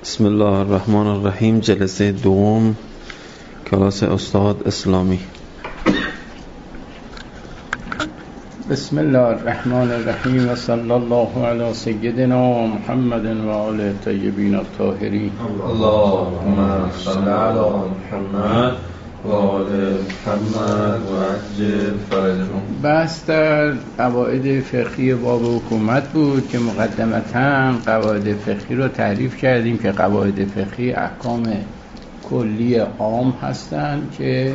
بسم الله الرحمن الرحیم. جلسه دوم کلاس استاد اسلامی. بسم الله الرحمن الرحیم و صلی الله علی سیدنا محمد و آل طیبین الطاهرین. اللهم صل علی محمد و آل محمد و عجل فرجهم. بحث در قواعد فقهی باب حکومت بود که مقدمتاً قواعد فقهی رو تعریف کردیم که قواعد فقهی احکام کلی عام هستند که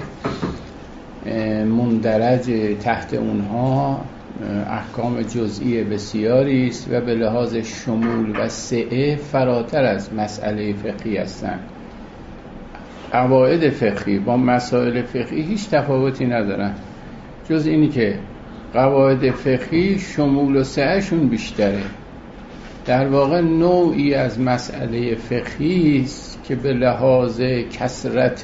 مندرج تحت اونها احکام جزئی بسیاری است و به لحاظ شمول و سعه فراتر از مسئله فقهی هستند. قواعد فقهی با مسائل فقهی هیچ تفاوتی ندارن، جز اینی که قواعد فقهی شمول و سعهشون بیشتره. در واقع نوعی از مسئله فقهی است که به لحاظ کثرت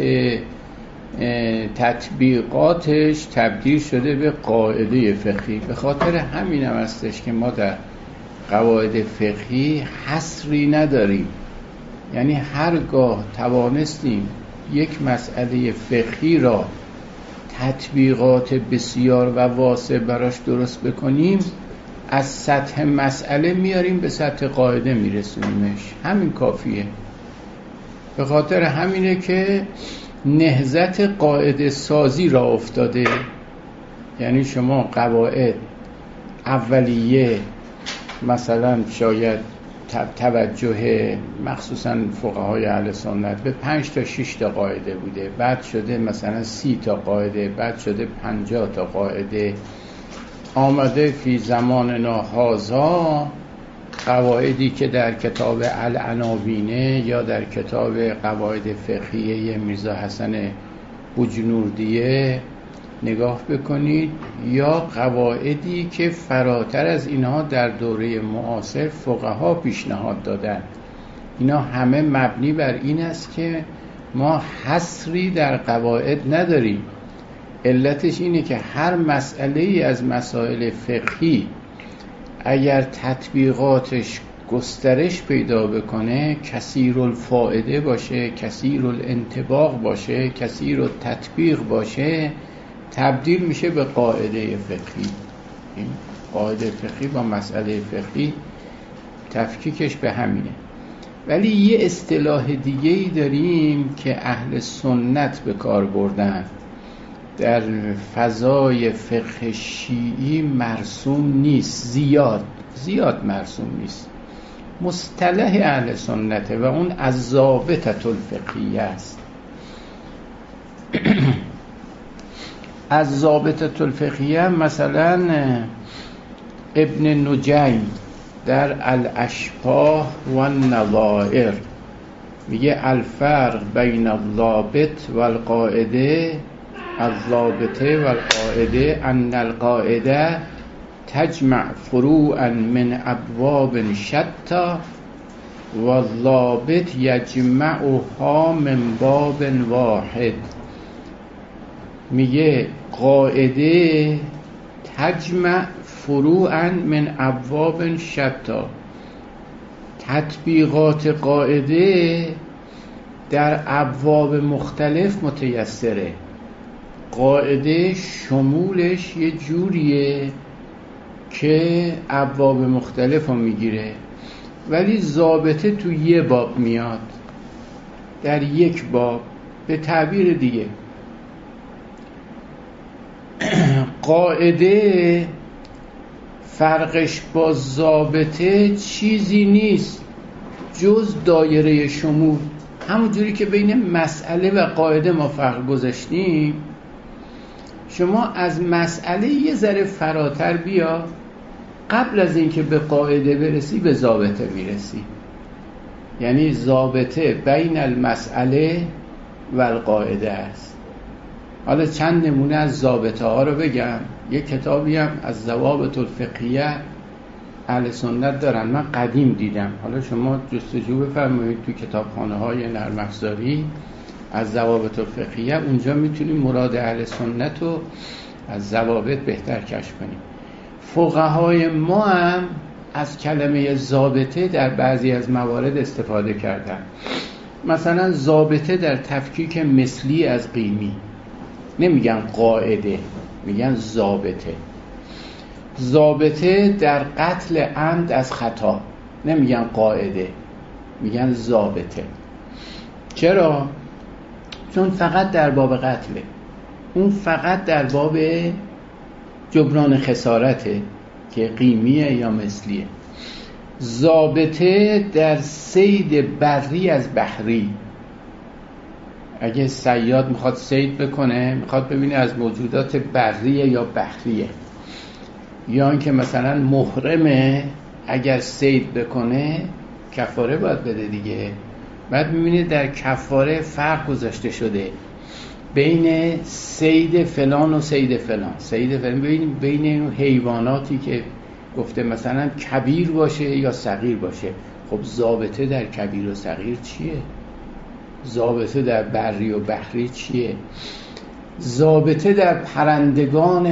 تطبیقاتش تبدیل شده به قاعده فقهی. به خاطر همین هم هستش که ما در قواعد فقهی حصری نداریم، یعنی هرگاه توانستیم یک مسئله فقهی را تطبیقات بسیار و واسع براش درست بکنیم، از سطح مسئله میاریم به سطح قاعده میرسونیمش. همین کافیه. به خاطر همینه که نهضت قاعده سازی را افتاده. یعنی شما قواعد اولیه مثلا شاید توجه مخصوصا فقهای اهل سنت به 5 تا 6 تا قاعده بوده، بعد شده مثلا 30 تا قاعده، بعد شده 50 تا قاعده. آمده فی زماننا هذا قواعدی که در کتاب العناوینه یا در کتاب قواعد فقهیه میرزا حسن بجنوردیه نگاه بکنید، یا قواعدی که فراتر از اینها در دوره معاصر فقها پیشنهاد دادن. اینا همه مبنی بر این است که ما حصری در قواعد نداریم. علتش اینه که هر مسئله‌ای از مسائل فقهی اگر تطبیقاتش گسترش پیدا بکنه، کثیر الفائده باشه، کثیر الانطباق باشه، کثیر التطبیق باشه، تبدیل میشه به قاعده فقهی. این قاعده فقهی با مسئله فقهی تفکیکش به همینه. ولی یه اصطلاح دیگه‌ای داریم که اهل سنت به کار بردن، در فضای فقه شیعی مرسوم نیست، زیاد مرسوم نیست. مصطلح اهل سنته و اون الضابطة الفقهیه است. الضابطة الفقهیه مثلا ابن نجیم در الاشباه و النظائر میگه الفرق بین الضابط و القاعده الضابطه و القاعده ان القاعده تجمع فروعا من ابواب شتى و الضابط یجمعها من باب واحد. میگه قاعده تجمع فروعا من ابواب شتى، تطبیقات قاعده در ابواب مختلف متیسره. قاعده شمولش یه جوریه که ابواب مختلف رو میگیره، ولی ضابطه تو یه باب میاد، در یک باب. به تعبیر دیگه قاعده فرقش با ضابطه چیزی نیست جز دایره شمول. همون جوری که بین مسئله و قاعده ما فرق گذاشتیم، شما از مسئله یه ذره فراتر بیا، قبل از اینکه به قاعده برسی به ضابطه میرسی. یعنی ضابطه بین المسئله و القاعده است. حالا چند نمونه از ضابطه ها رو بگم. یک کتابی هم از ضوابط الفقهیه اهل سنت دارن، من قدیم دیدم. حالا شما جستجو بفرمایید تو کتابخانه های نرم افزاری از ضوابط الفقهیه، اونجا میتونیم مراد اهل سنت رو از ضوابط بهتر کشف کنیم. فقهای ما هم از کلمه ضابطه در بعضی از موارد استفاده کردن. مثلا ضابطه در تفکیک مثلی از قیمی، نمیگن قاعده، میگن ضابطه. ضابطه در قتل عمد از خطا، نمیگن قاعده، میگن ضابطه. چرا؟ چون فقط در باب قتله، اون فقط در باب جبران خسارته که قیمیه یا مثلیه. ضابطه در صید بری از بحری، اگه صیاد میخواد صید بکنه، میخواد ببینه از موجودات بریه یا بحریه، یا اینکه مثلا محرمه اگر صید بکنه کفاره باید بده دیگه. بعد میبینید در کفاره فرق گذاشته شده بین صید فلان و صید فلان. صید فلان بین این حیواناتی که گفته مثلا کبیر باشه یا صغیر باشه. خب ضابطه در کبیر و صغیر چیه؟ ضابطه در بری و بحری چیه؟ ضابطه در پرندگان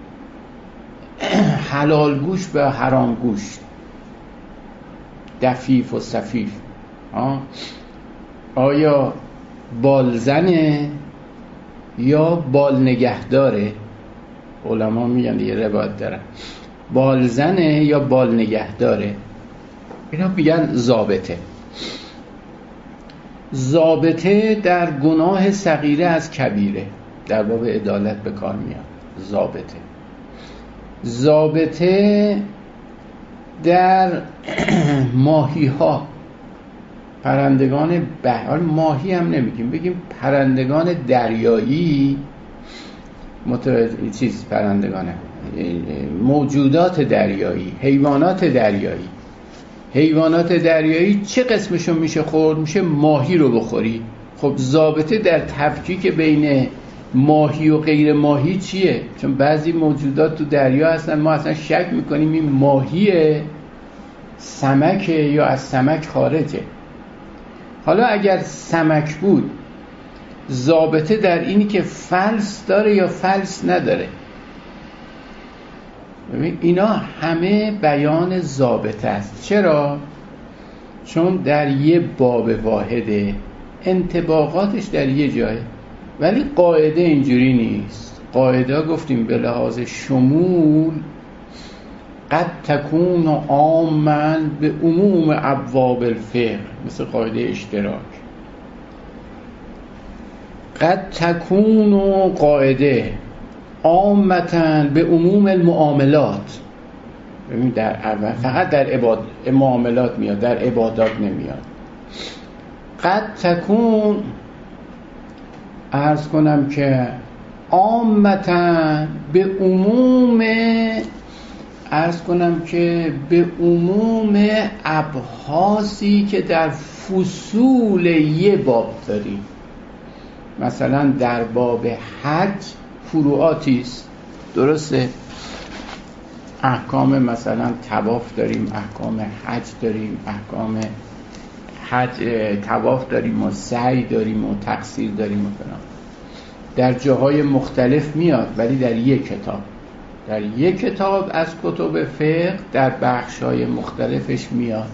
حلال گوش به حرام گوش، دفیف و صفیف، آیا بالزنه یا بال نگهداره؟ علما میگن دیگه روایت دارن بالزنه یا بال نگهداره. اینا میگن ضابطه. ضابطه در گناه صغیره از کبیره، در باب عدالت به کار میاد ضابطه. ضابطه در ماهی ها، پرندگان بحر، ماهی هم نمیگیم، بگیم پرندگان دریایی، پرندگان موجودات دریایی، حیوانات دریایی. حیوانات دریایی چه قسمشون میشه خورد؟ میشه ماهی رو بخوری. خب ضابطه در تفکیک بین ماهی و غیر ماهی چیه؟ چون بعضی موجودات تو دریا هستن ما اصلا شک میکنیم این ماهیه، سمکه یا از سمک خارجه. حالا اگر سمک بود، ضابطه در اینی که فلس داره یا فلس نداره. ببین اینا همه بیان ضابطه است. چرا؟ چون در یه باب واحده، انطباقاتش در یه جایه. ولی قاعده اینجوری نیست. قاعده گفتیم به لحاظ شمول قد تکون عاما به عموم ابواب الفقه، مثل قاعده اشتراک. قد تکون قاعده عامتا به عموم المعاملات. ببین در اول فقط در معاملات میاد، در عبادات نمیاد. قد تکون عرض کنم که عامتا به عموم، عرض کنم که به عموم ابحاثی که در فصول یه باب داریم. مثلا در باب حج فروعاتی است، درسته؟ احکام مثلا طواف داریم، احکام حج داریم، احکام حج طواف داریم و سعی داریم و تقصیر داریم و فلان. در جاهای مختلف میاد، ولی در یک کتاب، در یک کتاب از کتب فقه در بخش‌های مختلفش میاد.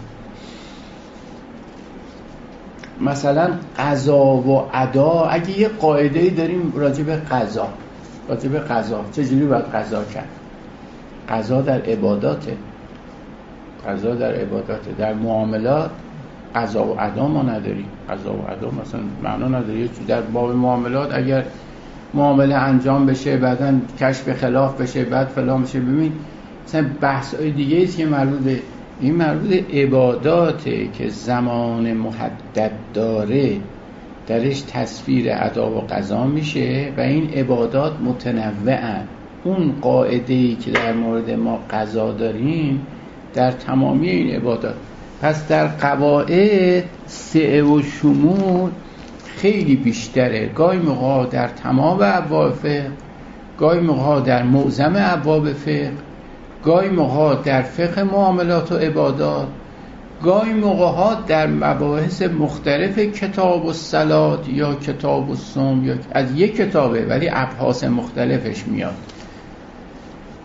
مثلا قضا و ادا، اگه یه قاعده‌ای داریم راجع به قضا، راجع به قضا چجوری باید قضا کرد؟ قضا در عباداته، قضا در عباداته. در معاملات قضا و ادا ما نداریم. قضا و ادا مثلا معنا نداره. در باب معاملات اگر معامله انجام بشه بعداً کشف خلاف بشه بعد فلان بشه، ببین مثلا بحث‌های دیگه است که مربوطه، این مربوط عباداته که زمان محدد داره، درش تصویر ادا و قضا میشه و این عبادات متنوعن. اون قاعده‌ای که در مورد ما قضا داریم در تمامی این عبادات. پس در قواعد سعه و شمول خیلی بیشتره. گاهی موقع در تمام ابواب فقه، گاهی موقع در معظم ابواب فقه، گاهی موقع در فقه معاملات و عبادات، گاهی موقع در مباحث مختلف کتاب الصلات یا کتاب الصوم، یا از یک کتابه ولی ابحاث مختلفش میاد.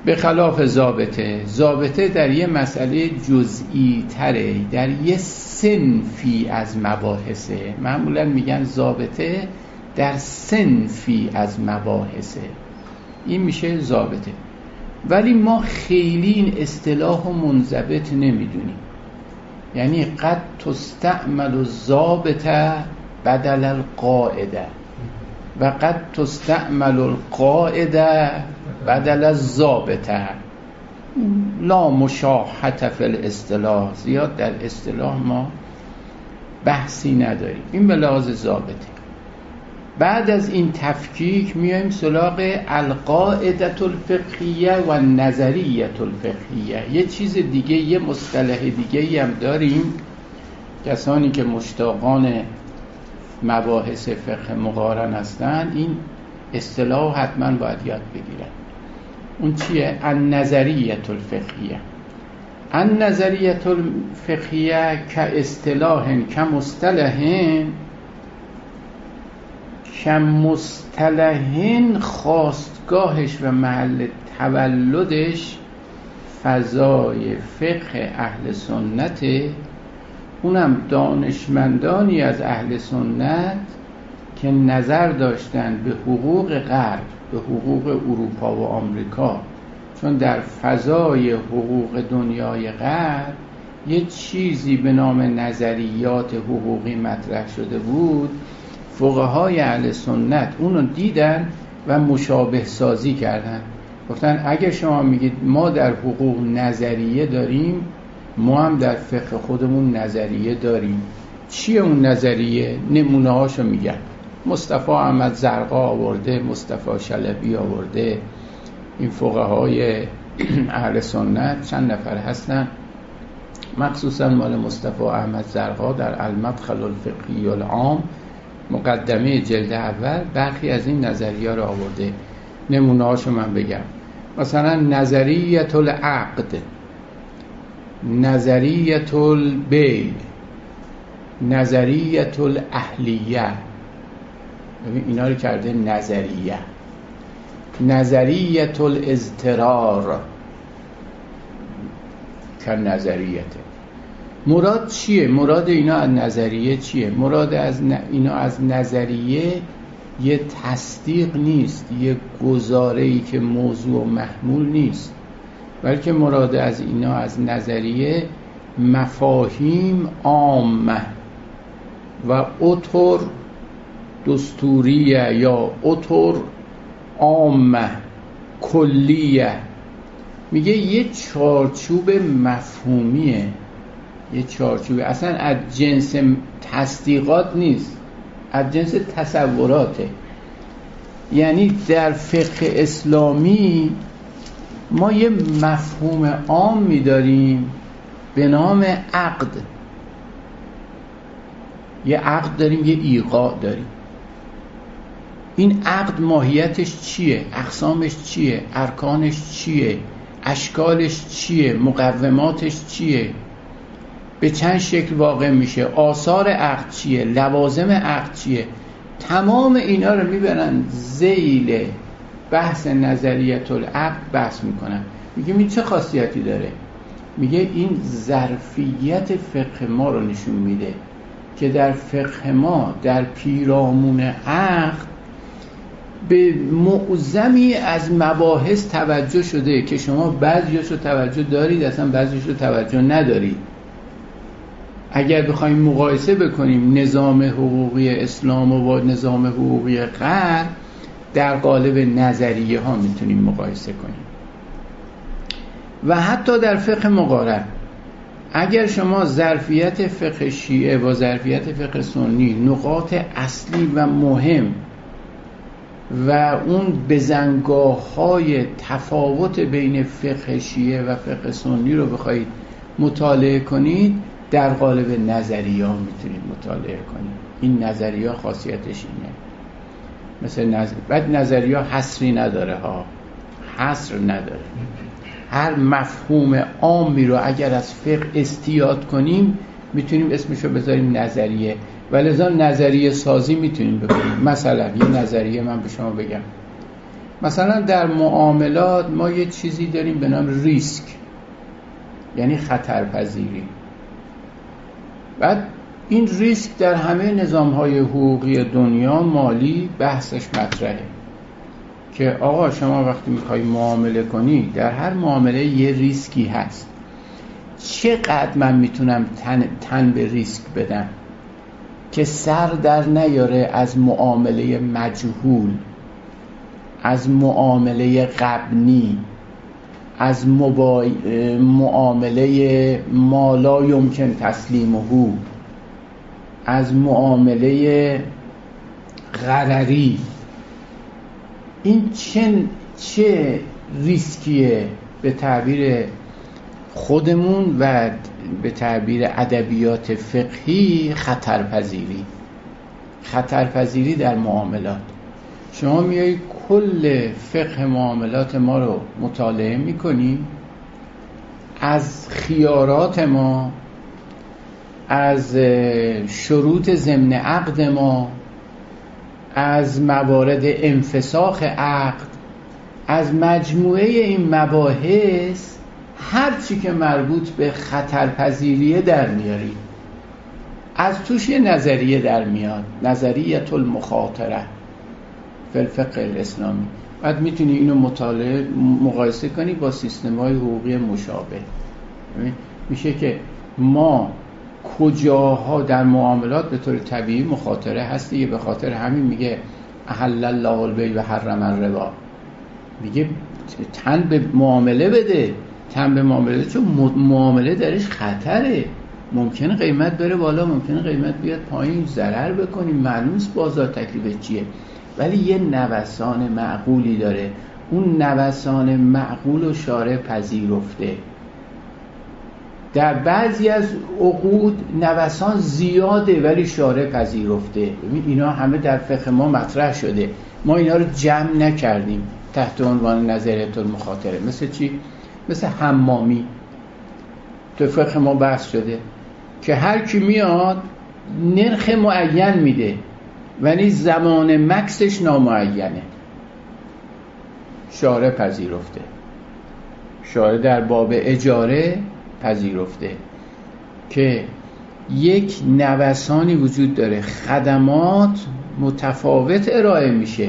به خلاف ضابطه در یه مسئله جزئی تره، در یه صنفی از مباحثه. معمولا میگن ضابطه در صنفی از مباحثه، این میشه ضابطه. ولی ما خیلی این اصطلاح منضبط نمیدونیم. یعنی قد تستعمل الضابطه بدل القاعده و قد تستعمل القاعده بدل الضابطه. لا مشاحة فی الاصطلاح، زیاد در اصطلاح ما بحثی نداریم. این به لحاظ ضابطه. بعد از این تفکیک میایم سراغ القاعده الفقهیه و نظریه الفقهیه. یه چیز دیگه، یه مصطلح دیگه هم داریم. کسانی که مشتاقان مباحث فقه مقارن هستن این اصطلاح حتما باید یاد بگیرن. اون چیه؟ النظریه الفقهیه. النظریه الفقهیه که اصطلاح کمصطلحین خواستگاهش و محل تولدش فضای فقه اهل سنت، اونم دانشمندانی از اهل سنت که نظر داشتن به حقوق غرب، به حقوق اروپا و آمریکا، چون در فضای حقوق دنیای غرب یه چیزی به نام نظریات حقوقی مطرح شده بود. فقهای اهل سنت اونو دیدن و مشابه سازی کردن. گفتن اگه شما میگید ما در حقوق نظریه داریم، ما هم در فقه خودمون نظریه داریم. چیه اون نظریه؟ نمونه هاشو میگن. مصطفی احمد زرقا آورده، مصطفی شلبی آورده. این فقهای اهل سنت چند نفر هستن، مخصوصا مال مصطفی احمد زرقا در المدخل الفقهی العام مقدمه جلد اول برخی از این نظریه رو آورده. نمونه هاشو من بگم. مثلا نظریه العقد، نظریه البیع، نظریه الاهلیه. اینا رو کرده نظریه. نظریه الاضطرار که نظریته. مراد چیه؟ مراد اینا از نظریه چیه؟ مراد از اینا از نظریه یه تصدیق نیست، یه گزاره‌ای که موضوع محمول نیست، بلکه مراد از اینا از نظریه مفاهیم عامه و اطر دستوریه یا اطر عامه کلیه. میگه یه چارچوب مفهومیه، یه چارچوب اصلا از جنس تصدیقات نیست، از جنس تصوراته. یعنی در فقه اسلامی ما یه مفهوم عام می‌داریم به نام عقد. یه عقد داریم، یه ایقاع داریم. این عقد ماهیتش چیه؟ اقسامش چیه؟ ارکانش چیه؟ اشکالش چیه؟ مقوماتش چیه؟ به چند شکل واقع میشه؟ آثار عقد چیه؟ لوازم عقد چیه؟ تمام اینا رو میبرن ذیل بحث نظریه العقد بحث میکنن. میگه این چه خاصیتی داره؟ میگه این ظرفیت فقه ما رو نشون میده که در فقه ما در پیرامون عقد به معظمی از مباحث توجه شده که شما بعضیاشو توجه دارید، اصلا بعضیاشو توجه ندارید. اگر بخوایم مقایسه بکنیم نظام حقوقی اسلام و با نظام حقوقی غرب، در قالب نظریه ها میتونیم مقایسه کنیم. و حتی در فقه مقارن اگر شما ظرفیت فقه شیعه و ظرفیت فقه سنی، نقاط اصلی و مهم و اون بزنگاه‌های تفاوت بین فقه شیعه و فقه سنی رو بخواید مطالعه کنید، در قالب نظریه ها میتونید مطالعه کنید. این نظریه ها خاصیتش اینه. مثل بعد نظریه ها حصری نداره ها، حصر نداره. هر مفهوم عامی رو اگر از فقه استیاد کنیم میتونیم اسمشو بذاریم نظریه، ولذا نظریه سازی میتونیم بکنیم. مثلا یه نظریه من به شما بگم، مثلا در معاملات ما یه چیزی داریم به نام ریسک، یعنی خطرپذیری. بعد این ریسک در همه نظام‌های حقوقی دنیا مالی بحثش مطرحه که آقا شما وقتی میخوای معامله کنی، در هر معامله یه ریسکی هست. چقدر من میتونم تن به ریسک بدم که سر در نیاره از معامله مجهول، از معامله غبنی، از معامله ما لا یمکن تسلیمه، از معامله غرری. این چه ریسکیه به تعبیر خودمون و به تعبیر ادبیات فقهی؟ خطرپذیری در معاملات. شما میایی کل فقه معاملات ما رو مطالعه میکنی، از خیارات ما، از شروط ضمن عقد ما، از موارد انفساخ عقد، از مجموعه این مباحث هر چی که مربوط به خطرپذیریه در میاری. از توش یه نظریه در میاد، نظریه المخاطره فی الفقه الاسلامی. بعد میتونی اینو مقایسه کنی با سیستم‌های حقوقی مشابه. میشه که ما کجاها در معاملات به طور طبیعی مخاطره هستی، به خاطر همین میگه احل الله البیع و حرم الربا. میگه تن به معامله بده، تن به معامله، چون معامله درش خطره. ممکنه قیمت بره بالا، ممکنه قیمت بیاد پایین، ضرر بکنیم، معلوم نیست بازار تکلیف چیه، ولی یه نوسان معقولی داره. اون نوسان معقول و شارع پذیرفته. در بعضی از عقود نوسان زیاده ولی شارع پذیرفته. اینا همه در فقه ما مطرح شده، ما اینا رو جمع نکردیم تحت عنوان نظریه المخاطره. مثل چی؟ مثل حمامی تو فقه ما بحث شده که هر کی میاد نرخ معین میده ولی زمان مکسش نامعینه. شارع پذیرفته، شارع در باب اجاره پذیرفته که یک نوسانی وجود داره، خدمات متفاوت ارائه میشه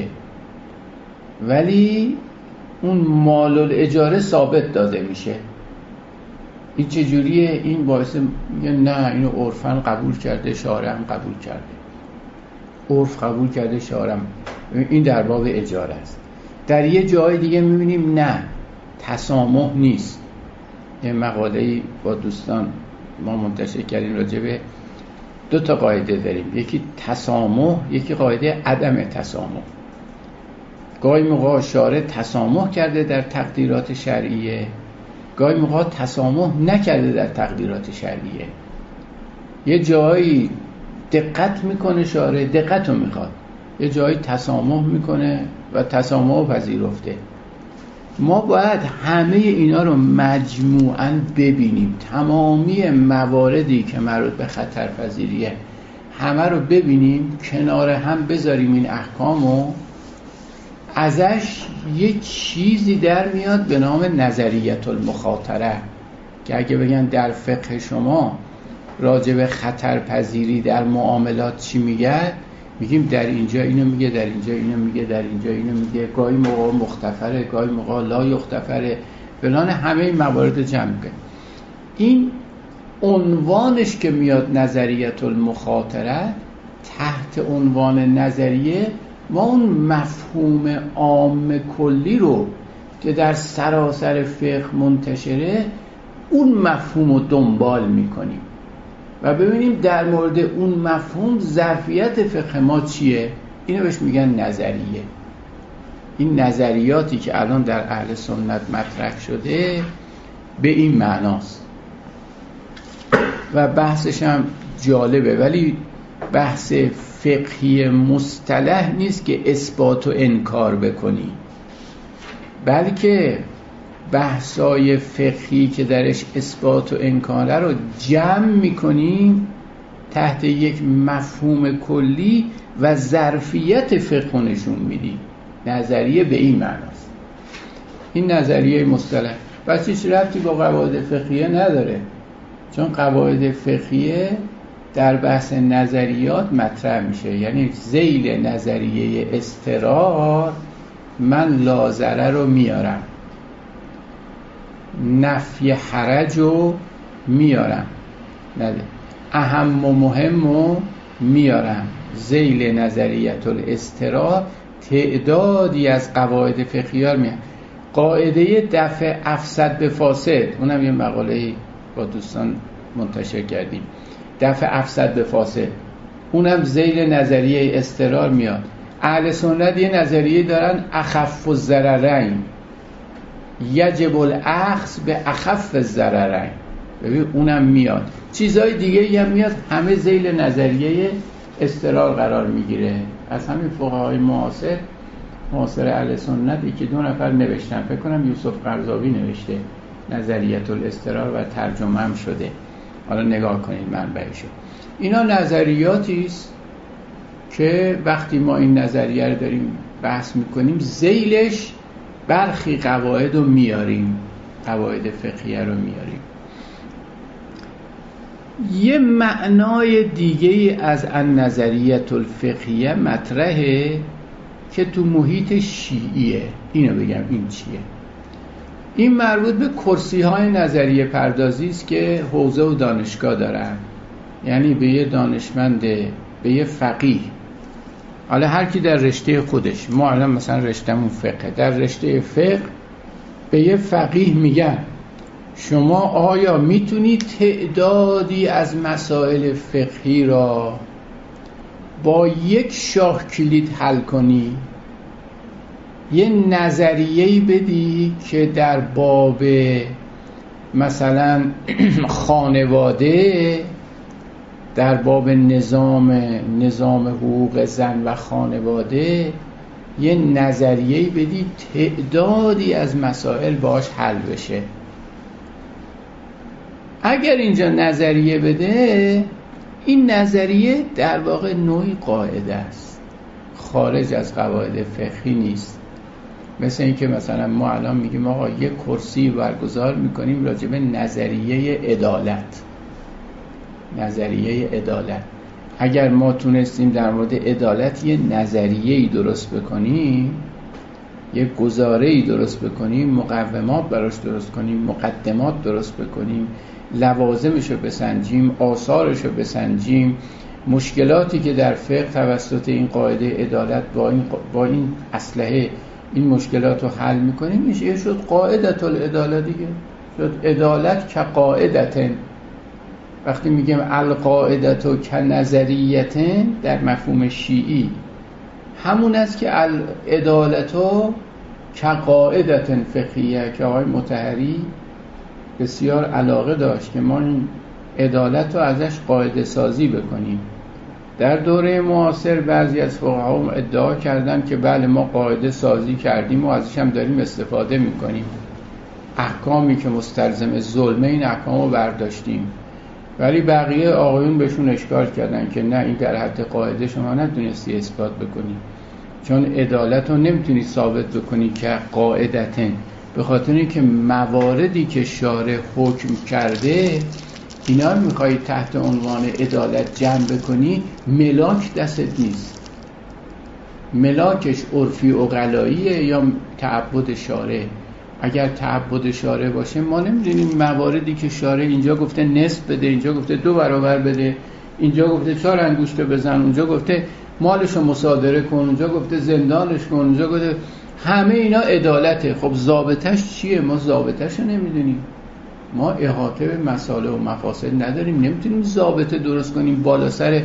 ولی اون مال الاجاره ثابت داده میشه. این چجوریه؟ این باعث میگه نه اینو عرفاً قبول کرده، شارع هم قبول کرده، عرف قبول کرده، شارع هم. این در باب اجاره است. در یه جای دیگه میبینیم نه، تسامح نیست. یه مقاله‌ای با دوستان ما منتشر کردیم راجع به 2 تا قاعده داریم، یکی تسامح، یکی قاعده عدم تسامح. گاهی موقع شارع تسامح کرده در تقدیرات شرعیه، گاهی موقع تسامح نکرده در تقدیرات شرعیه. یه جایی دقت میکنه شارع، دقت رو میخواد، یه جایی تسامح میکنه و تسامح پذیرفته. ما باید همه اینا رو مجموعاً ببینیم، تمامی مواردی که مربوط به خطرپذیریه همه رو ببینیم، کنار هم بذاریم این احکامو، ازش یه چیزی در میاد به نام نظریه المخاطره که اگه بگن در فقه شما راجع به خطرپذیری در معاملات چی میگه، میگیم در اینجا اینو میگه، در اینجا اینو میگه، در اینجا اینو میگه، گاهی موقع مختفره، گاهی موقع لا یختفره، فلان، همه این موارد جمع کنه. این عنوانش که میاد نظریه المخاطره، تحت عنوان نظریه ما اون مفهوم عام کلی رو که در سراسر فقه منتشره، اون مفهوم رو دنبال میکنیم و ببینیم در مورد اون مفهوم ظرفیت فقه ما چیه. اینو بهش میگن نظریه. این نظریاتی که الان در اهل سنت مطرح شده به این معناست و بحثش هم جالبه، ولی بحث فقهی مصطلح نیست که اثبات و انکار بکنی، بلکه بحثای فقهی که درش اثبات و انکاره رو جمع میکنیم تحت یک مفهوم کلی و ظرفیت فقه نشون میدیم. نظریه به این معناست. این نظریه مصطلح بس هیچ ربطی با قواعد فقهیه نداره، چون قواعد فقهیه در بحث نظریات مطرح میشه. یعنی ذیل نظریه اضطرار من لازره رو میارم، نفی حرج رو میارم، اهم و مهم رو میارم. ذیل نظریت الاضطرار تعدادی از قواعد فقهیه رو میارم. قاعده دفع افسد به فاسد، اونم یه مقاله با دوستان منتشر کردیم، دفع افسد به فاسد، اونم ذیل نظریه اضطرار میاد. اهل سنت یه نظریه دارن اخف الضررین، یجب الاخذ به اخف الضررین، ببین اونم میاد. چیزهای دیگه هم میاد، همه ذیل نظریه اضطرار قرار میگیره. از همین فقهای معاصر اهل سنتی که 2 نفر نوشتن، فکر کنم یوسف قرضاوی نوشته نظریت الاضطرار و ترجمه هم شده، حالا نگاه کنید منبعشو. اینا نظریاتی است که وقتی ما این نظریه رو داریم بحث میکنیم ذیلش برخی قواعد رو میاریم، قواعد فقهیه رو میاریم. یه معنای دیگه از النظریه الفقهیه مطرحه که تو محیط شیعیه. اینو بگم این چیه؟ این مربوط به کرسی های نظریه پردازی است که حوزه و دانشگاه دارن. یعنی به یه دانشمند، به یه فقیه، حالا هر کی در رشته خودش، ما الان مثلا رشتهمون فقه، در رشته فقه به یه فقیه میگن شما آیا میتونی تعدادی از مسائل فقهی را با یک شاه کلید حل کنی؟ یه نظریه‌ای بدی که در باب مثلا خانواده، در باب نظام حقوق زن و خانواده یه نظریه‌ای بدی تعدادی از مسائل باش حل بشه. اگر اینجا نظریه بده، این نظریه در واقع نوعی قاعده است، خارج از قواعد فقهی نیست. مثل این که مثلا ما الان میگیم آقا یه کرسی برگزار میکنیم راجع به نظریه عدالت. نظریه عدالت، اگر ما تونستیم در مورد عدالت یه نظریه‌ای درست بکنیم، یه گزاره‌ای درست بکنیم، مقومات براش درست کنیم، مقدمات درست بکنیم، لوازمشو بسنجیم، آثارشو بسنجیم، مشکلاتی که در فقه توسط این قاعده عدالت با این اسلحه این مشکلات رو حل میکنیم، میشه شد قاعدت العدالت دیگه. شد عدالت که قاعدتن. وقتی میگیم القاعدت و که نظریتن در مفهوم شیعی همون است که العدالت و که قاعدتن فقهیه، که آقای مطهری بسیار علاقه داشت که ما این عدالت رو ازش قاعده سازی بکنیم. در دوره معاصر بعضی از فقها ادعا کردن که بله ما قاعده سازی کردیم و ازش هم داریم استفاده میکنیم، احکامی که مستلزم ظلمه این احکام رو برداشتیم. ولی بقیه آقایون بهشون اشکال کردن که نه، این در حد قاعده شما نتونستی اثبات بکنی، چون عدالت رو نمیتونی ثابت بکنی که قاعدتن، به خاطر اینکه مواردی که شارع حکم کرده اینا رو میخوایی تحت عنوان عدالت جمع بکنی، ملاک دستت نیست. ملاکش عرفی عقلاییه یا تعبد شارع. اگر تعبد شارع باشه ما نمیدونیم مواردی که شارع اینجا گفته نصف بده، اینجا گفته 2 برابر بده، اینجا گفته 4 انگشت بزن، اونجا گفته مالشو مصادره کن، اونجا گفته زندانش کن، اونجا گفته، همه اینا عدالته. خب ضابطش چیه؟ ما ضابطش رو نمیدونیم. ما احاطه به مصالح و مفاسد نداریم، نمیتونیم ضابطه درست کنیم بالا سر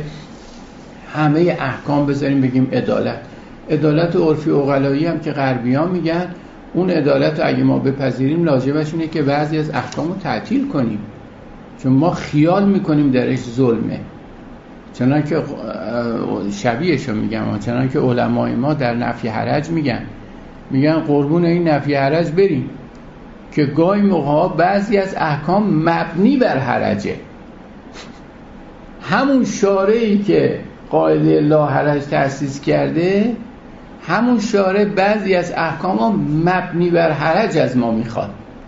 همه احکام بذاریم بگیم عدالت. عدالت عرفی عقلایی هم که غربیان میگن، اون عدالت رو اگه ما بپذیریم واجبش اینه که بعضی از احکام رو تعطیل کنیم، چون ما خیال میکنیم درش ظلمه. چنانکه شبیهشو میگم، چنانکه علمای ما در نفی حرج میگن قربون این نفی حرج بریم، که گاهی موقع بعضی از احکام مبنی بر حرجه. همون شارعی که قاعده لا حرج تأسیس کرده، همون شارع بعضی از احکام مبنی بر حرج از ما میخواد.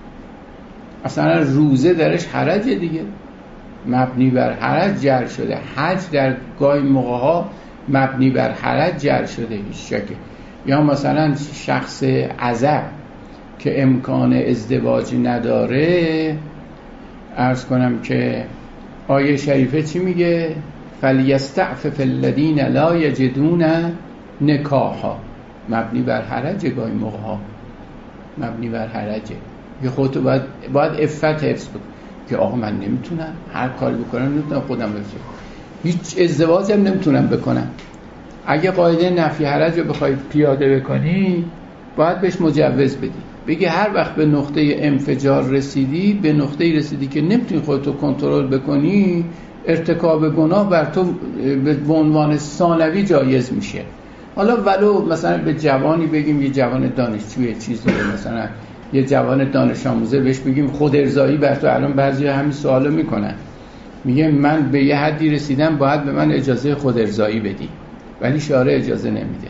اصلا روزه درش حرجه دیگه، مبنی بر حرج جر شده. حج در گاهی موقع‌ها مبنی بر حرج جر شده، هیچ شکه. یا مثلا شخص عزب که امکان ازدواج نداره، عرض کنم که آیه شریفه چی میگه؟ فلیستعفف الذین لا یجدون نکاحا. مبنی بر حرج گاهی موقع‌ها، مبنی بر حرجه. یه خودتو باید عفت حفظ بکن که آقا من نمیتونم هر کاری بکنم، نمیتونم خودم بفرستم، هیچ ازدواجی هم نمیتونم بکنم. اگه قاعده نفی حرج رو بخوای پیاده بکنی باید بهش مجوز بدی، بگی هر وقت به نقطه انفجار رسیدی، به نقطه‌ای رسیدی که نمیتونی خودتو کنترل بکنی، ارتکاب گناه بر تو به عنوان ثانوی جایز میشه. حالا ولو مثلا به جوانی بگیم، یه جوان دانشجوی چیز داره، مثلا یه جوان دانش آموزه بهش بگیم خود ارضایی بر تو، الان بعضیا همین سوالو میکنن، میگه من به یه حدی رسیدم باید به من اجازه خود ارضایی بدی، ولی شارع اجازه نمیده،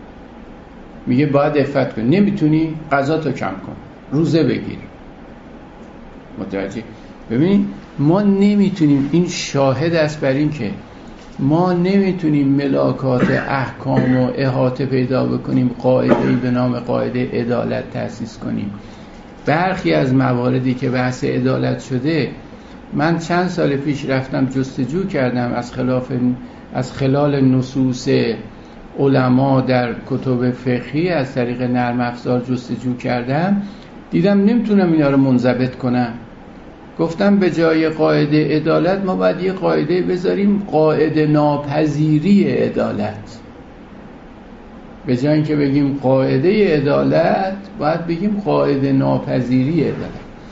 میگه باید عفت کن، نمیتونی غذاتو کم کن، روزه بگیر. متوجه؟ ببین ما نمیتونیم، این شاهد است بر این که ما نمیتونیم ملاکات احکام و احاطه پیدا بکنیم، قاعده‌ای به نام قاعده عدالت تأسیس کنیم. برخی از مواردی که بحث عدالت شده، من چند سال پیش رفتم جستجو کردم از خلال نصوص علما در کتب فقهی، از طریق نرم افزار جستجو کردم، دیدم نمیتونم اینا رو منضبط کنم. گفتم به جای قاعده عدالت ما باید یه قاعده بذاریم، قاعده ناپذیری عدالت. به جای اینکه بگیم قاعده عدالت باید بگیم قاعده ناپذیری عدالت.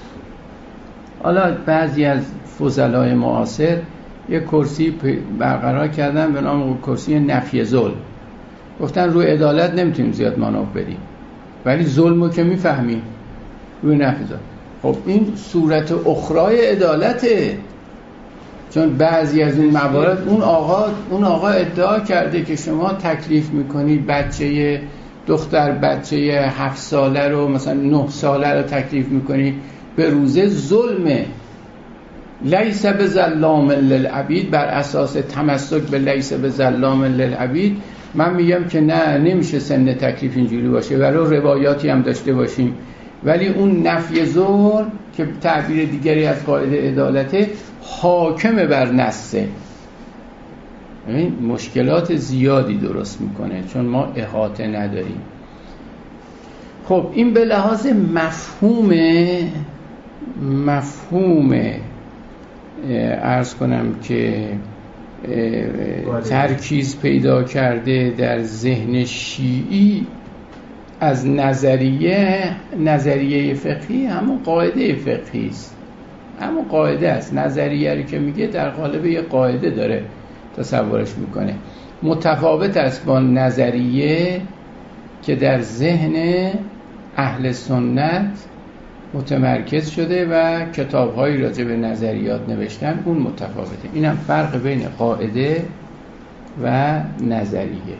حالا بعضی از فضلای معاصر یه کرسی برقرار کردن به نام کرسی نفی ظلم. گفتن روی عدالت نمیتونیم زیاد مانور بدیم، ولی ظلمو که میفهمیم، روی نفی ظلم. خب این صورت اخرای عدالته، چون بعضی از این موارد اون آقا ادعا کرده که شما تکلیف میکنی بچه دختر، بچه 7 ساله رو مثلا 9 ساله رو تکلیف میکنی به روزه، ظلمه. لیس بظلام للعبید، بر اساس تمسک به لیس بظلام للعبید من میگم که نه، نمیشه سن تکلیف اینجوری باشه، ولی روایاتی هم داشته باشیم، ولی اون نفی ظلم که تعبیر دیگری از قاعده عدالته، حاکم بر نصه. این مشکلات زیادی درست میکنه چون ما احاطه نداریم. خب این به لحاظ مفهوم عرض کنم که ترکیز پیدا کرده در ذهن شیعی از نظریه فقهی، همون قاعده فقهی است، همون قاعده است. نظریه رو که میگه در قالب یه قاعده داره تصورش میکنه، متفاوت است با نظریه که در ذهن اهل سنت متمرکز شده و کتاب‌هایی راجع به نظریات نوشتن، اون متفاوته. اینم فرق بین قاعده و نظریه.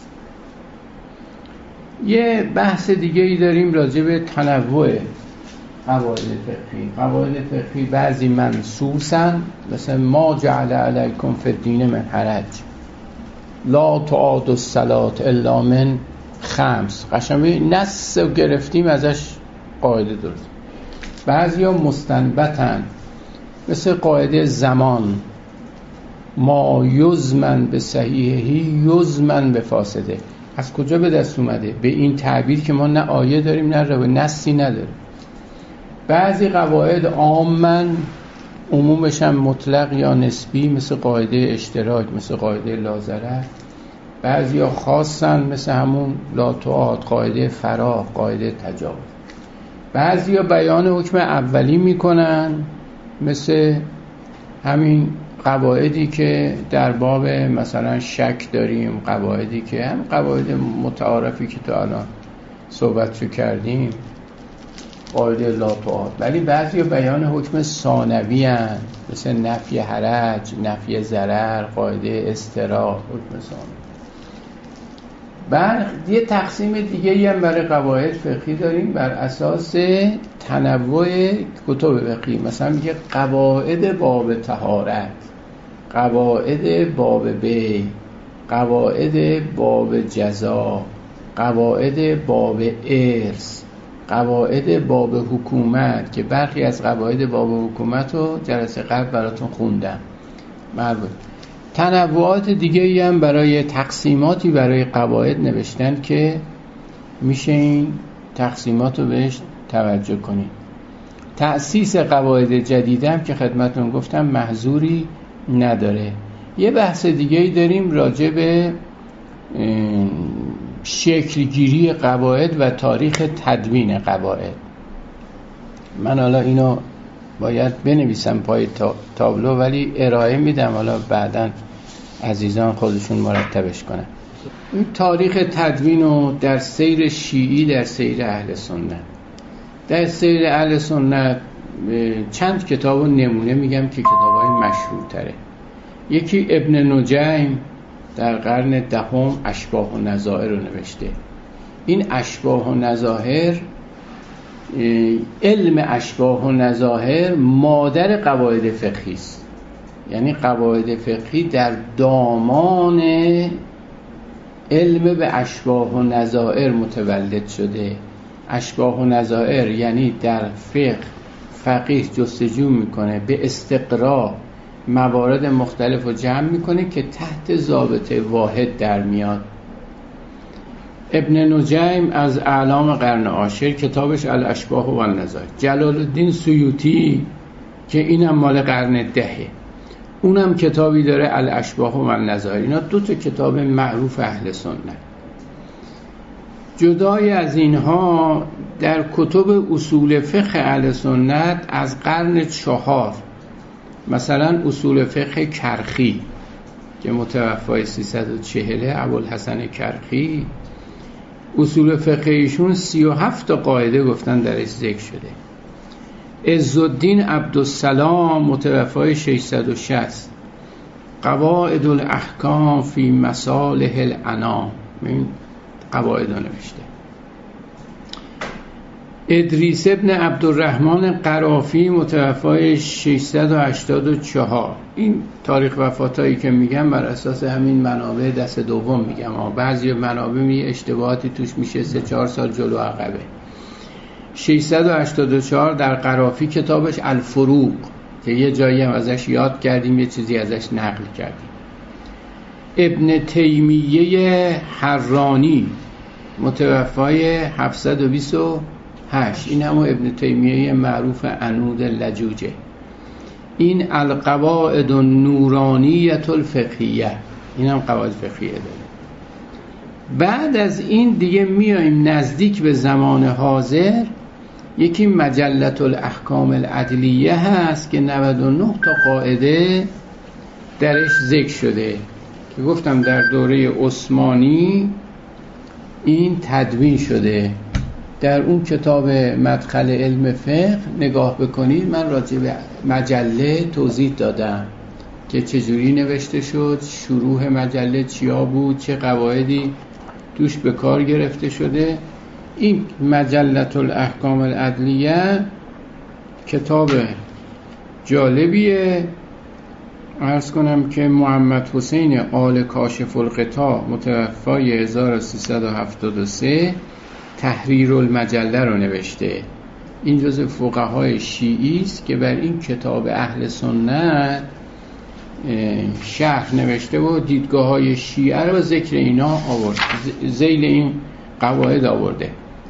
یه بحث دیگه ای داریم راجع به تنوع قواعد فقهی. قواعد فقهی بعضی منصوصن، مثلا ما جعل علیکم فی الدین من حرج، لا تعاد الصلاة الا من 5. قشنگ نص گرفتیم ازش قاعده درست. بعضیا مستنبطن، مثل قاعده زمان، ما یزمن به صحیحی یزمن به فاسده. از کجا به دست اومده؟ به این تعبیر که ما نه آیه داریم نه روایت، نصی نداریم. بعضی قواعد عامن، عمومش هم مطلق یا نسبی، مثل قاعده اشتراک، مثل قاعده لازره. بعضیا خاصن، مثل همون لا تعاد، قاعده فراغ، قاعده تجاوز. بعضیا بیان حکم اولی میکنن، مثل همین قواعدی که در باب مثلا شک داریم، قواعدی که هم قواعد متعارفی که تا الان صحبتشو کردیم، قاعده لا تعاد. ولی بعضیا بیان حکم ثانوی هستند، مثل نفی حرج، نفی ضرر، قاعده استراح، حکم ثانوی. بعد یه تقسیم دیگه هم برای قواعد فقهی داریم بر اساس تنوع کتب فقهی. مثلا میگه قواعد باب طهارت، قواعد باب بیع، قواعد باب جزا، قواعد باب ارث، قواعد باب حکومت، که برخی از قواعد باب حکومت رو جلسه قبل براتون خوندم. مربوط تنوعات دیگه‌ای هم برای تقسیماتی برای قواعد نوشتن که میشه این تقسیمات رو بهش توجه کنید. تأسیس قواعد جدیده هم که خدمتتون گفتم محظوری نداره. یه بحث دیگه‌ای داریم راجع به شکلگیری قواعد و تاریخ تدوین قواعد. من حالا اینو باید بنویسم پای تابلو ولی ارائه میدم، حالا بعداً عزیزان خودشون مرتبش کنن. این تاریخ تدوین رو در سیر شیعی، در سیر اهل سنت، در سیر اهل سنت چند کتاب نمونه میگم که کتابای مشهورتره. یکی ابن نجیم در قرن دهم اشباح و نظائر رو نوشته. این اشباح و نظائر، علم اشباح و نظائر مادر قواعد فقهی است. یعنی قواعد فقهی در دامان علم به اشباح و نظائر متولد شده. اشباح و نظائر یعنی در فقه فقیه جستجو میکنه، به استقراء موارد مختلف رو جمع میکنه که تحت ضابطه واحد در میاد. ابن نجیم از اعلام قرن عاشر، کتابش الاشباح و النظائر. جلال الدین سیوطی که اینم مال قرن دهه، اونم کتابی داره الاشباح و النظائر. اینا دو تا کتاب معروف اهل سنت. جدای از اینها در کتب اصول فقه اهل سنت از قرن چهار، مثلا اصول فقه کرخی که متوفای 340 ابوالحسن کرخی، اصول فقه ایشون 37 تا قاعده گفتن درش ذکر شده. عزالدین عبدالسلام متوفای 660 قواعد الاحکام فی مصالح الانام، این قواعد رو نوشته. ادریس ابن عبدالرحمن قرافی متوفای 684. این تاریخ وفاتایی که میگم بر اساس همین منابع دست دوم میگم، بعضی منابع میگه اشتباهاتی توش میشه 3-4 سال جلو عقبه. 684 در قرافی، کتابش الفروق که یه جایی هم ازش یاد کردیم، یه چیزی ازش نقل کردیم. ابن تیمیه حرانی متوفای 728، این همون ابن تیمیه معروف عنود لجوجه. این القواعد النورانیه الفقهیه، این هم قواعد فقهیه داره. بعد از این دیگه میایم نزدیک به زمان حاضر، یکی مجلة الاحکام العدلیه هست که 99 تا قاعده درش ذکر شده که گفتم در دوره عثمانی این تدوین شده. در اون کتاب مدخل علم فقه نگاه بکنید، من راجع به مجله توضیح دادم که چجوری نوشته شد، شروع مجله چیا بود، چه قواعدی توش به کار گرفته شده. این مجلة الاحکام العدلیه کتاب جالبیه. عرض کنم که محمد حسین آل کاشف الغطا متوفای 1373 تحریر المجله رو نوشته. این جزء فقهای شیعی است که بر این کتاب اهل سنت شرح نوشته و دیدگاه‌های شیعه رو ذکر اینا آورد، ذیل این قواعد آورده.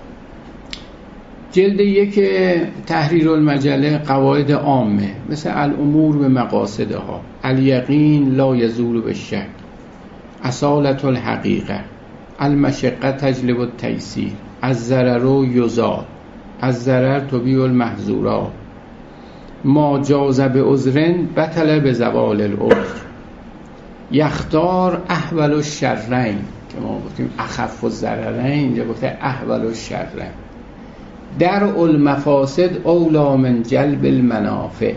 جلد 1 تحریر المجله قواعد عامه مثل الامور به مقاصدها، الیقین لا یزول بالشک، اصالة الحقیقه، المشقه تجلب التیسیر، الضرر یزال، الضرر تبیح المحظورات، ما جاز بعذر بطل بزوال العذر، یختار احول الشرین که ما گفتیم اخف الضررین، اینجا گفته احول الشرین، درء المفاسد اولی من جلب المنافع،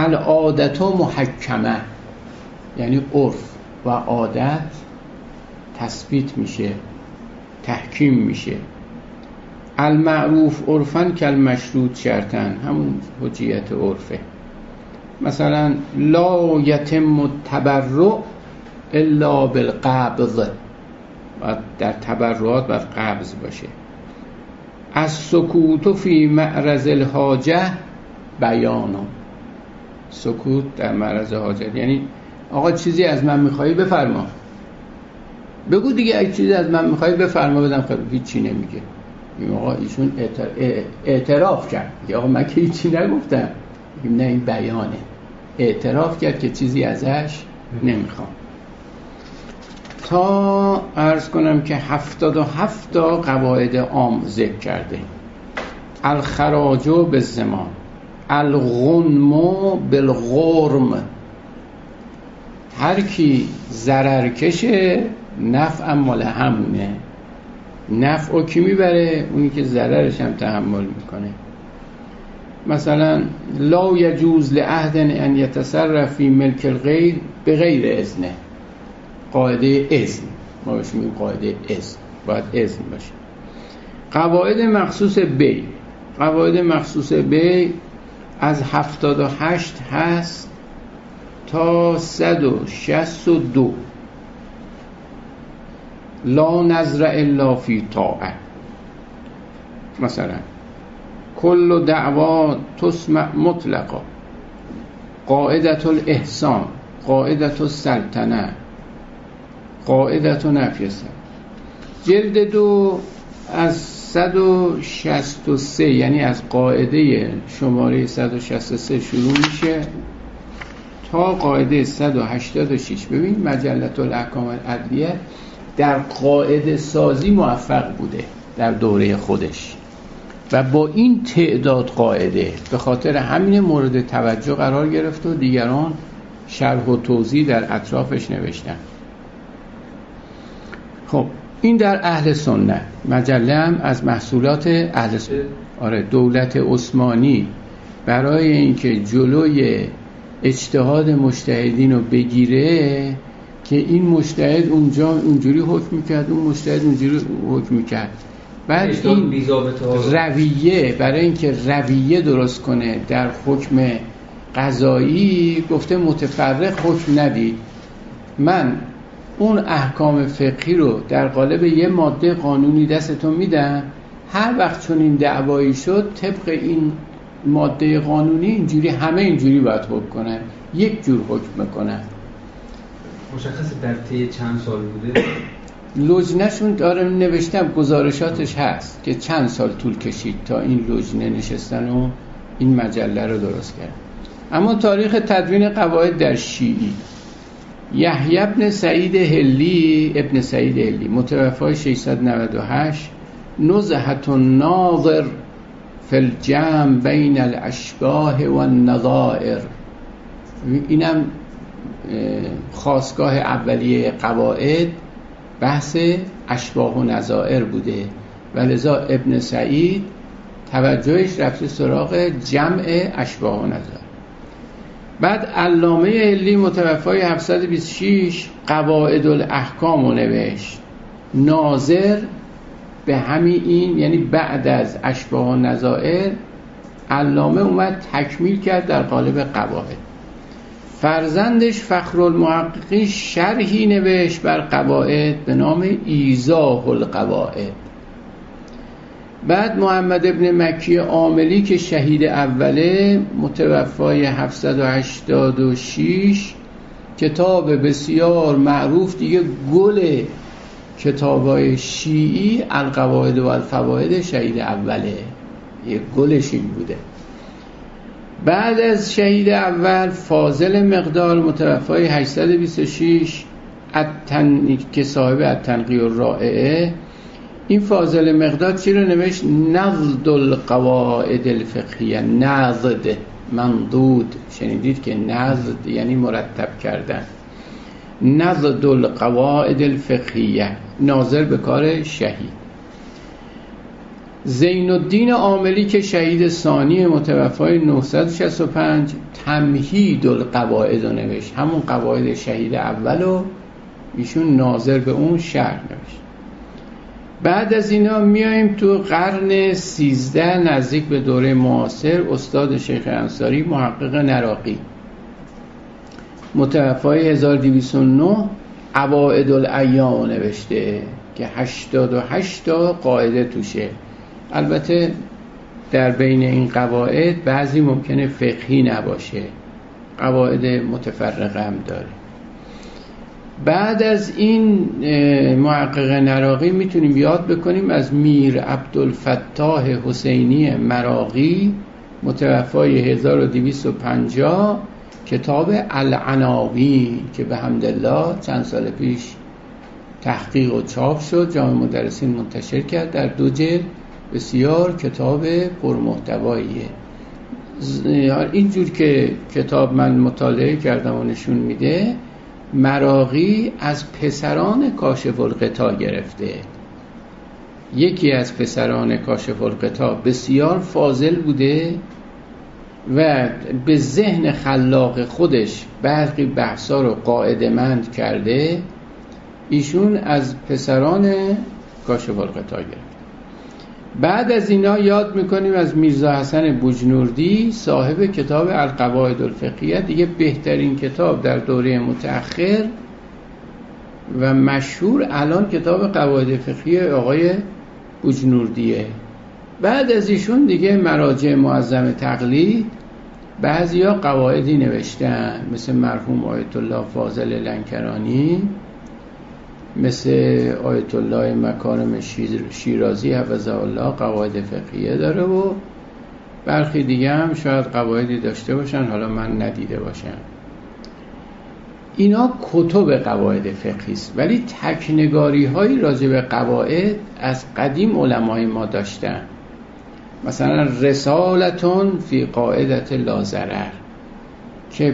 العادة محکمه یعنی عرف و عادت تثبیت میشه، تحکیم میشه. المعروف عرفاً کالمشروط شرطاً، همون حجیت عرفه. مثلا لا یتم التبرع الا بالقبض، باید در تبرعات باید قبض باشه. از سکوت فی معرض الحاجه بیانا، سکوت در معرض حاجت یعنی آقا چیزی از من میخوایی بفرما، بگو دیگه، اگه چیزی از من میخوایی بفرما، بدم خیلی هیچی نمیگه. آقا ایشون اعتراف کرد، آقا من که هیچی نگفتم. نه، این بیانه، اعتراف کرد که چیزی ازش نمیخوام. تا عرض کنم که 77 تا قواعد عام ذکر کرده. الخراج بالزمان، الغنم بالغرم، هر کی ضرر کشه نفع مال همونه، نفع کی میبره؟ اونی که ضررش هم تحمل میکنه. مثلا لا یجوز لعهد ان یتصرف فی ملک الغیر بغیر اذنه، قاعده اذن، ما بهش میگیم قاعده اذن، باید اذن باشه. قواعد مخصوص بی، قواعد مخصوص بی از 78 هست تا 162. لا نظر الا فی طاعه، مثلا کل دعوا تسمع مطلقا، قاعدة الاحسان، قاعدة السلطنه، قاعدة نفی السلطنه. جلد 2 از 163، یعنی از قاعده شماره 163 شروع میشه تا قاعده 186. ببین مجلة الاحکام العدلیه در قاعده سازی موفق بوده در دوره خودش و با این تعداد قاعده به خاطر همین مورد توجه قرار گرفت و دیگران شرح و توضیح در اطرافش نوشتن. خب این در اهل سنت. مجله هم از محصولات اهل سنت. آره، دولت عثمانی برای اینکه جلوی اجتهاد مجتهدین رو بگیره که این مجتهد اونجا اونجوری حکم میکرد، اون مجتهد اونجوری حکم میکرد، بعد این رویه برای اینکه رویه درست کنه در حکم قضایی گفته متفرق حکم ندید، من اون احکام فقهی رو در قالب یه ماده قانونی دستتون میدم، هر وقت چون این دعوایی شد طبق این ماده قانونی اینجوری همه اینجوری باید حکم کنن، یک جور حکم میکنن. مشخص در طی چند سال بوده؟ لجنه‌شون داره نوشتم، گزارشاتش هست که چند سال طول کشید تا این لجنه نشستن و این مجله رو درست کرد. اما تاریخ تدوین قواعد در شیعی، یحیی ابن سعید هلی، ابن سعید هلی متوفی 698، نزهة الناظر فی الجمع بین الاشباه و النظائر، اینم خاستگاه اولیه قواعد بحث اشباه و نظائر بوده و لذا ابن سعید توجهش رفته سراغ جمع اشباه و نظائر. بعد علامه هلی متوفی 726 قواعد الاحکام رو نوشت، ناظر به همین این، یعنی بعد از اشباه و نظائر علامه اومد تکمیل کرد در قالب قواعد. فرزندش فخرالمحققین شرحی نوشت بر قواعد به نام ایضاح القواعد. بعد محمد ابن مکی عاملی که شهید اوله متوفی 786، کتاب بسیار معروف دیگه، گل کتابای شیعی القواعد و الفواید شهید اوله، یه گلش این بوده. بعد از شهید اول فاضل مقدار متوفی 826 که صاحب التنقیح الرائعه، این فاضل مقدار چی رو نوشت؟ نضد القواعد الفقهیه، نضد ممدود، شنیدید که نضد یعنی مرتب کردن، نضد القواعد الفقهیه، ناظر به کار شهید. زین الدین عاملی که شهید ثانی متوفی 965 تمهید القواعد رو نوشت، همون قواعد شهید اول رو ایشون ناظر به اون شرح نوشت. بعد از اینا میایم تو قرن 13 نزدیک به دوره معاصر، استاد شیخ انصاری محقق نراقی متوفای 1209 قواعد الایام نوشته که 88 تا قاعده توشه. البته در بین این قواعد بعضی ممکنه فقهی نباشه، قواعد متفرقه هم داره. بعد از این محقق نراقی میتونیم یاد بکنیم از میر عبدالفتاح حسینی مراغی متوفای 1250 کتاب العناوین که به حمدالله چند سال پیش تحقیق و چاپ شد، جامع مدرسین منتشر کرد در 2 جلد. بسیار کتاب پرمحتواییه. اینجور که کتاب من مطالعه کردم و نشون میده مراغی از پسران کاشف الغطا گرفته. یکی از پسران کاشف الغطا بسیار فاضل بوده و به ذهن خلاق خودش برخی بحثا رو قاعده‌مند کرده. ایشون از پسران کاشف الغطا گرفته. بعد از اینا یاد میکنیم از میرزا حسن بوجنوردی صاحب کتاب القواعد الفقهیه، دیگه بهترین کتاب در دوره متأخر و مشهور الان کتاب قواعد فقهی آقای بوجنوردیه. بعد از ایشون دیگه مراجع معظم تقلید بعضیا قواعدی نوشتن، مثل مرحوم آیت الله فاضل لنکرانی، مثل آیت الله مکارم شیرازی حفظه الله قواعد فقهیه داره و برخی دیگه هم شاید قواعدی داشته باشن حالا من ندیده باشم. اینا کتب قواعد فقهی است، ولی تکنگاری هایی راجع به قواعد از قدیم علمای ما داشتن. مثلا رسالتون فی قاعدت لا ضرر که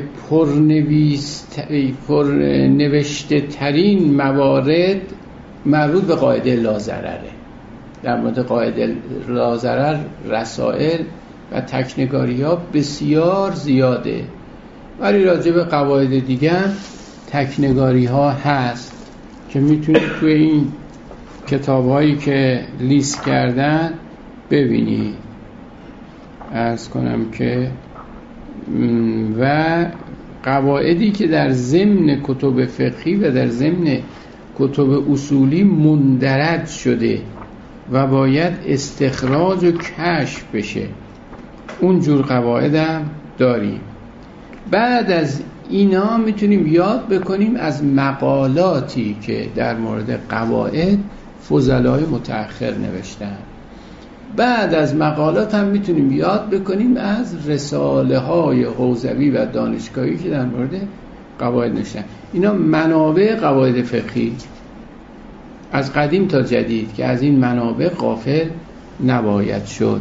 پرنوشته ترین موارد مربوط به قاعده لا ضرره. در مورد قاعده لا ضرر رسائل و تکنگاری ها بسیار زیاده، ولی راجع به قواعد دیگه تکنگاری ها هست که میتونید توی این کتاب هایی که لیست کردن ببینید. عرض کنم که و قواعدی که در ضمن کتب فقهی و در ضمن کتب اصولی مندرج شده و باید استخراج و کشف بشه، اونجور قواعد هم داریم. بعد از اینا میتونیم یاد بکنیم از مقالاتی که در مورد قواعد فضلای متأخر نوشتن. بعد از مقالات هم میتونیم یاد بکنیم از رساله های حوزوی و دانشگاهی که در مورد قواعد نوشتن. اینا منابع قواعد فقهی از قدیم تا جدید که از این منابع غافل نباید شد.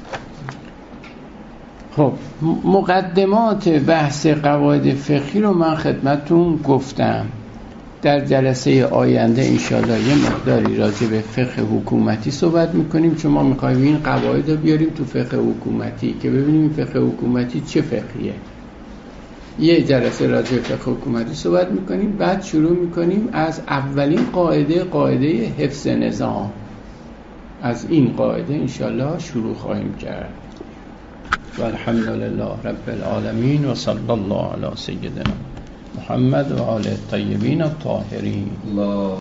خب مقدمات بحث قواعد فقهی رو من خدمتتون گفتم. در جلسه آینده انشاءالله یه مقداری راجع به فقه حکومتی صحبت میکنیم، چون ما میخوایم این قواعد رو بیاریم تو فقه حکومتی که ببینیم فقه حکومتی چه فقهیه. یه جلسه راجع به فقه حکومتی صحبت میکنیم، بعد شروع میکنیم از اولین قاعده حفظ نظام. از این قاعده انشاءالله شروع خواهیم کرد. و الحمدلله رب العالمین و صلی الله علی سیدنا محمد و آل الطیبین الطاهرین.